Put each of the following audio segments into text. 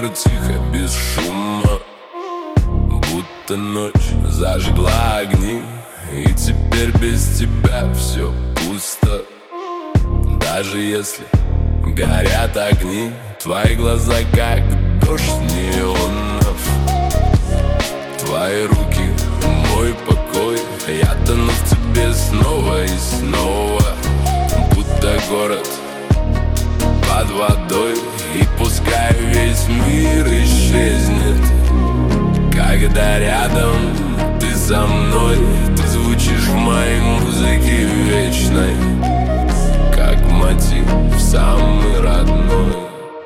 мир тихо, без шума, будто ночь зажгла огни. И теперь без тебя все пусто. Даже если горят огни, твои глаза как дождь неонов. Твои руки — мой покой. Я тону в тебе снова и снова, будто город под водой. И пускай весь мир исчезнет, когда рядом ты со мной. Ты звучишь в моей музыке вечной, как мотив самый родной.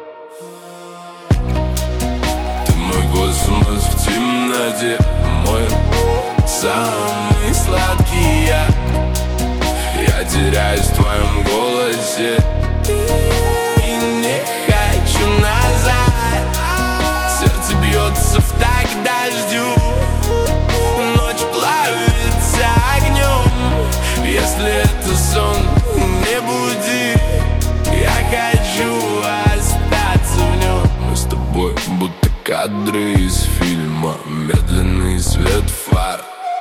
Ты мой космос в темноте, мой самый сладкий я. Я теряюсь в твоем голосе и не хочу назад. Сердце бьется в такт дождю, ночь плавится огнем. Если это сон, не буди, я хочу остаться в нем. Мы с тобой будто кадры из фильма, медленный свет фар.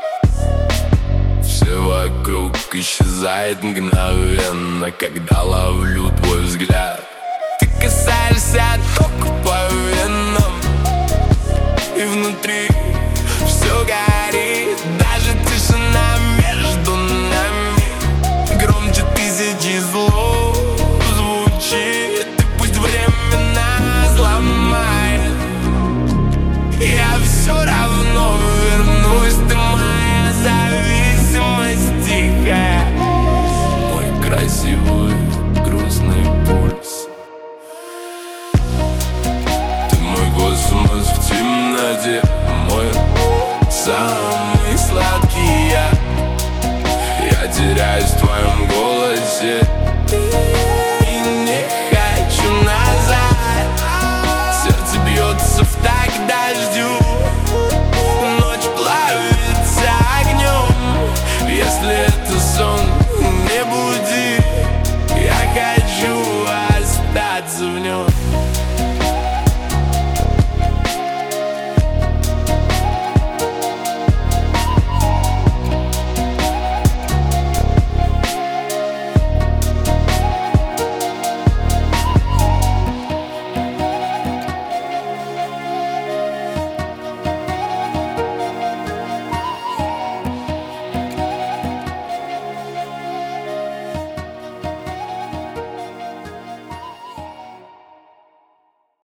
Все вокруг исчезает мгновенно, когда ловлю твой взгляд. Ты касаешься тока по венам, и внутри все горит. Даже тишина между нами громче тысячи слов звучит. И пусть время нас сломает, я все равно вернусь. Ты моя зависимость тихая, мой красивый грустный пульс. Ты мой космос в темноте, мой самый сладкий я. Я теряюсь в